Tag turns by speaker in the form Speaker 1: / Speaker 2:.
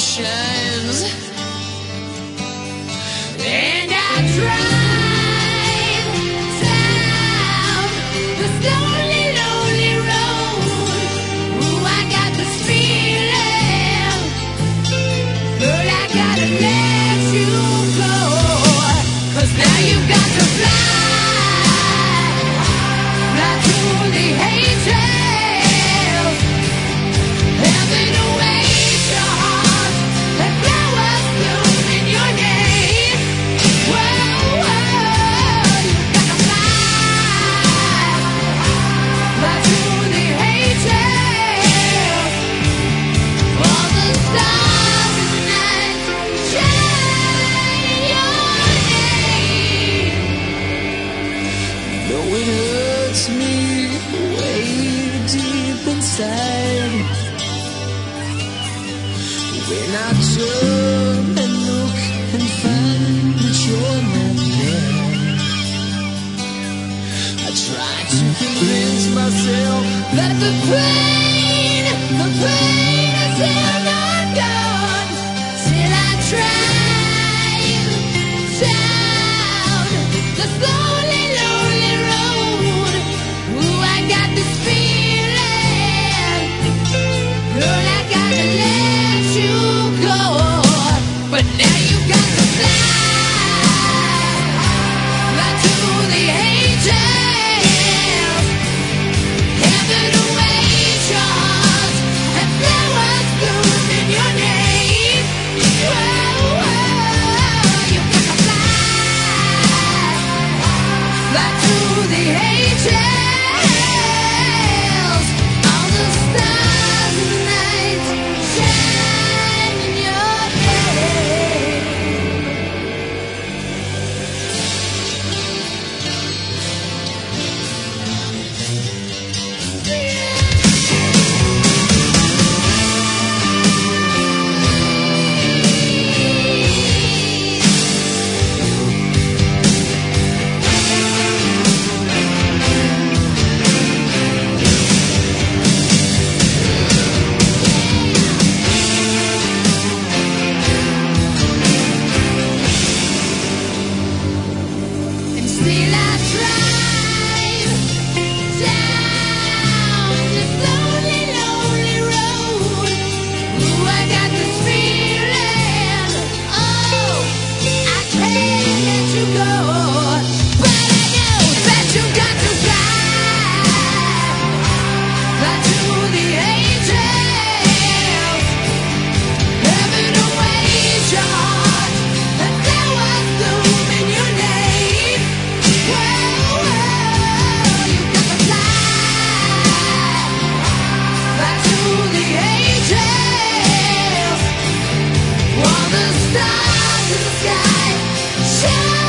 Speaker 1: oceans, and I drive down this lonely, lonely road. Ooh, I got this feeling, girl, I gotta let you go, 'cause now you've got to fly to the angels, heaven awaits your heart, and flowers bloom in your name. Whoa, whoa, you've got to fly to the angels. All the stars in the night shine in your name. Though it hurts me way deep inside, when I turn and look and find that you're not there, I try to convince myself that the pain is still not gone, till I drive down this lonely, lonely road. Ooh, I got this feeling, girl, I gotta let you go, but now you got to fly to the angels, heaven awaits your heart, and flowers bloom in your name. Whoa, whoa, you got to fly to the angels. All the stars in the night shine in your name. And still I drive down this lonely, lonely road. Ooh, I got this feeling, oh, I can't let you go, but I know that you got to fly to the angels, heaven awaits your heart, and flowers bloom in your name. Whoa, whoa, you got to fly to the angels. All the stars in the sky shine.